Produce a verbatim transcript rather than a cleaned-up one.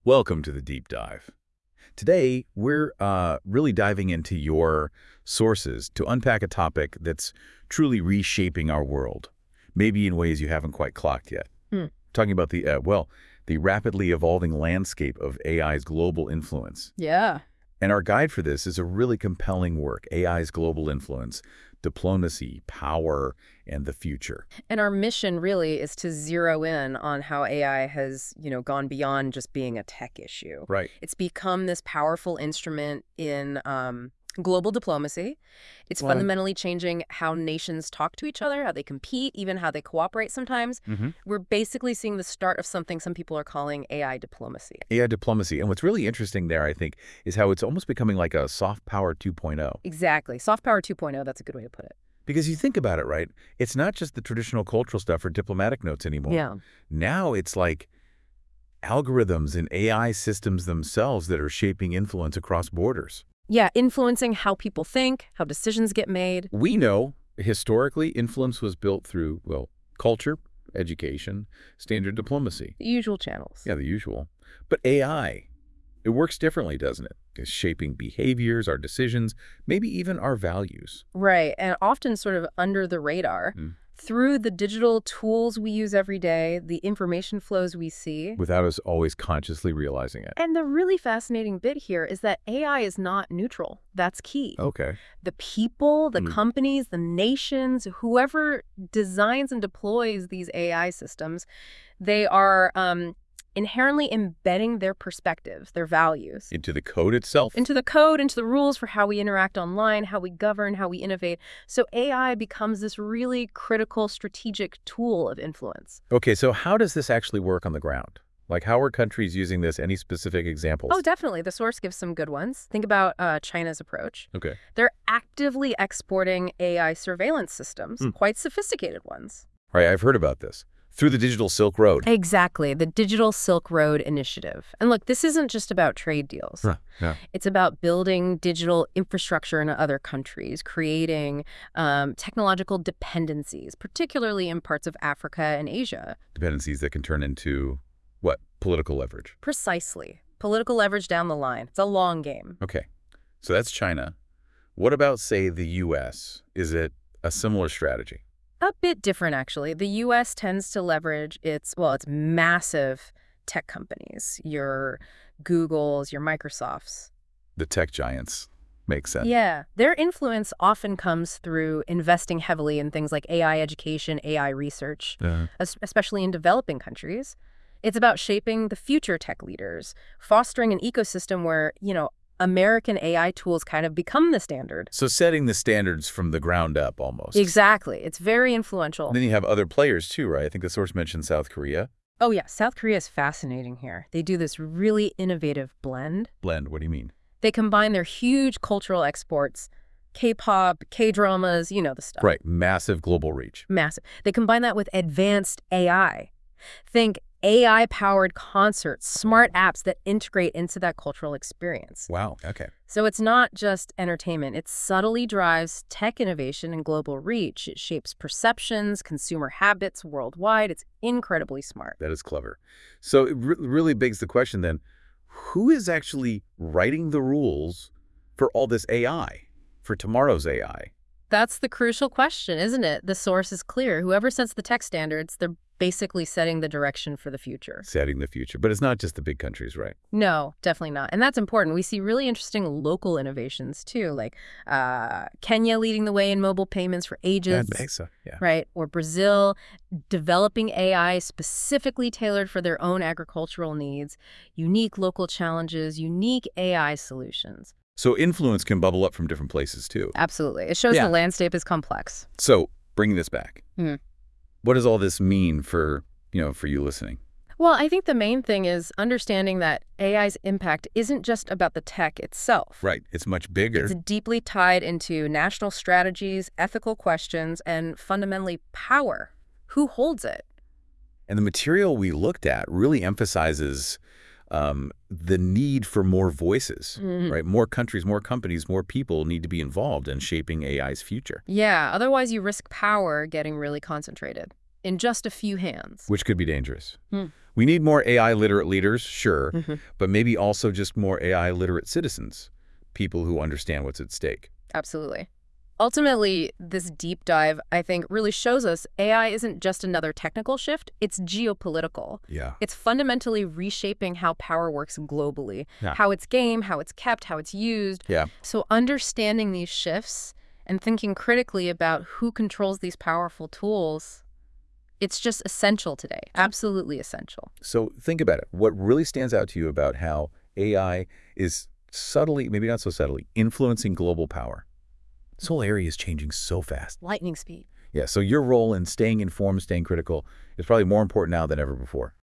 Welcome to the Deep Dive. Today, we're uh, really diving into your sources to unpack a topic that's truly reshaping our world, maybe in ways you haven't quite clocked yet. Hmm. Talking about the, uh, well, the rapidly evolving landscape of A I's global influence. Yeah. And our guide for this is a really compelling work, A I's Global Influence, Diplomacy, Power, and the Future. And our mission really is to zero in on how A I has, you know, gone beyond just being a tech issue. Right. It's become this powerful instrument in um, global diplomacy. It's Well, fundamentally changing how nations talk to each other, how they compete, even how they cooperate sometimes. Mm-hmm. We're basically seeing the start of something some people are calling A I diplomacy. A I diplomacy. And what's really interesting there, I think, is how it's almost becoming like a soft power two point oh. Exactly. Soft power two point oh, that's a good way to put it. Because you think about it, right? It's not just the traditional cultural stuff or diplomatic notes anymore. Yeah. Now it's like algorithms and A I systems themselves that are shaping influence across borders. Yeah, influencing how people think, how decisions get made. We know historically influence was built through, well, culture, education, standard diplomacy. The usual channels. Yeah, the usual. But A I, it works differently, doesn't it? It's shaping behaviors, our decisions, maybe even our values. Right, and often sort of under the radar. Mm. Through the digital tools we use every day, the information flows we see. Without us always consciously realizing it. And the really fascinating bit here is that A I is not neutral. That's key. Okay. The people, the Mm. companies, the nations, whoever designs and deploys these A I systems, they are um, inherently embedding their perspectives, their values, Into the code itself? into the code, into the rules for how we interact online, how we govern, how we innovate. So A I becomes this really critical strategic tool of influence. Okay, so how does this actually work on the ground? Like, how are countries using this? Any specific examples? Oh, definitely. The source gives some good ones. Think about uh, China's approach. Okay. They're actively exporting A I surveillance systems, Hmm. quite sophisticated ones. All right, I've heard about this. Through the Digital Silk Road. Exactly, the Digital Silk Road Initiative. And look, this isn't just about trade deals. Huh, yeah. It's about building digital infrastructure in other countries, creating um, technological dependencies, particularly in parts of Africa and Asia. Dependencies that can turn into, what, political leverage? Precisely. Political leverage down the line. It's a long game. Okay, so that's China. What about, say, the U S? Is it a similar strategy? A bit different, actually. The U S tends to leverage its, well, its massive tech companies, your Googles, your Microsofts. The tech giants. Makes sense. Yeah. Their influence often comes through investing heavily in things like A I education, A I research, Uh, es- especially in developing countries. It's about shaping the future tech leaders, fostering an ecosystem where, you know, American A I tools kind of become the standard. so setting the standards from the ground up, almost. Exactly. It's very influential. And then you have other players, too, right? I think the source mentioned South Korea. Oh, yeah. South Korea is fascinating here. They do this really innovative blend. Blend, what do you mean? They combine their huge cultural exports, K-pop, K-dramas, you know the stuff. Right, massive global reach. Massive. They combine that with advanced A I. Think A I-powered concerts, smart apps that integrate into that cultural experience. Wow, okay. So it's not just entertainment. It subtly drives tech innovation and global reach. It shapes perceptions, consumer habits worldwide. It's incredibly smart. That is clever. So it re really begs the question then, who is actually writing the rules for all this A I, for tomorrow's A I? That's the crucial question, isn't it? The source is clear. Whoever sets the tech standards, they're basically setting the direction for the future. Setting the future. But it's not just the big countries, right? No, definitely not. And that's important. We see really interesting local innovations, too, like uh, Kenya leading the way in mobile payments for ages. That makes sense, yeah. Right? Or Brazil developing A I specifically tailored for their own agricultural needs, unique local challenges, unique A I solutions. So influence can bubble up from different places, too. Absolutely. It shows Yeah. the landscape is complex. So bringing this back, Hmm. what does all this mean for, you know, for you listening? Well, I think the main thing is understanding that A I's impact isn't just about the tech itself. Right, it's much bigger. It's deeply tied into national strategies, ethical questions, and fundamentally power. Who holds it? And the material we looked at really emphasizes um, the need for more voices, Mhm. right? More countries, more companies, more people need to be involved in shaping A I's future. Yeah, otherwise you risk power getting really concentrated in just a few hands. Which could be dangerous. Hmm. We need more A I literate leaders, sure, Mhm. but maybe also just more A I literate citizens, people who understand what's at stake. Absolutely. Ultimately, this deep dive, I think, really shows us A I isn't just another technical shift, it's geopolitical. Yeah. It's fundamentally reshaping how power works globally, Yeah. how it's gained, how it's kept, how it's used. Yeah. So understanding these shifts and thinking critically about who controls these powerful tools, it's just essential today, absolutely essential. So think about it. What really stands out to you about how A I is subtly, maybe not so subtly, influencing global power? This whole area is changing so fast. Lightning speed. Yeah, so your role in staying informed, staying critical is probably more important now than ever before.